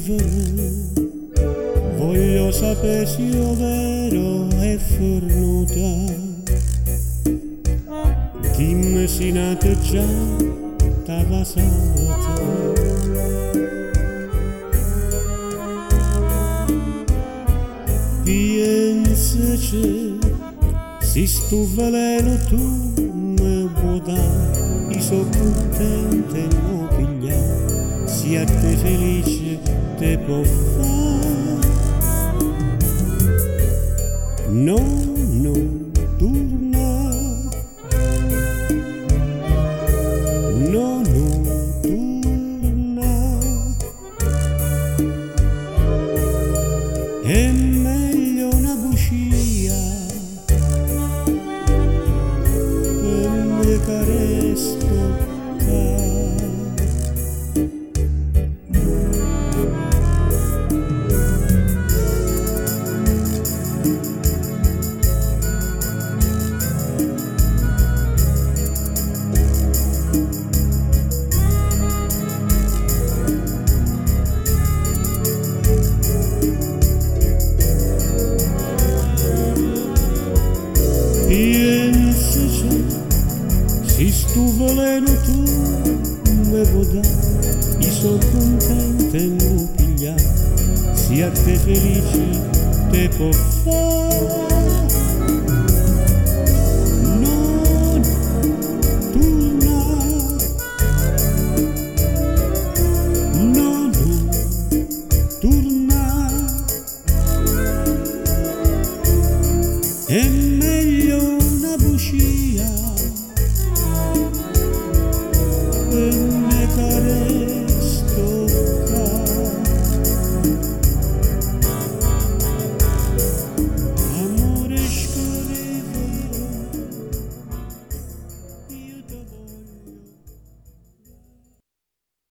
vivere, voglio sapere se io vero è fornuta. Dimmi se nata già t'ava salata. Pensaci, se sto veleno tu mi puoi dare, io sono contenta e non pigliare, se a te felice te può fare. No, no, torna, no, no, torna, è meglio una bugia per me che resto qua. Pensaci, se sto veleno tu me vuoi dare, io sono contenta e non pigliare, se a te felice te può fare.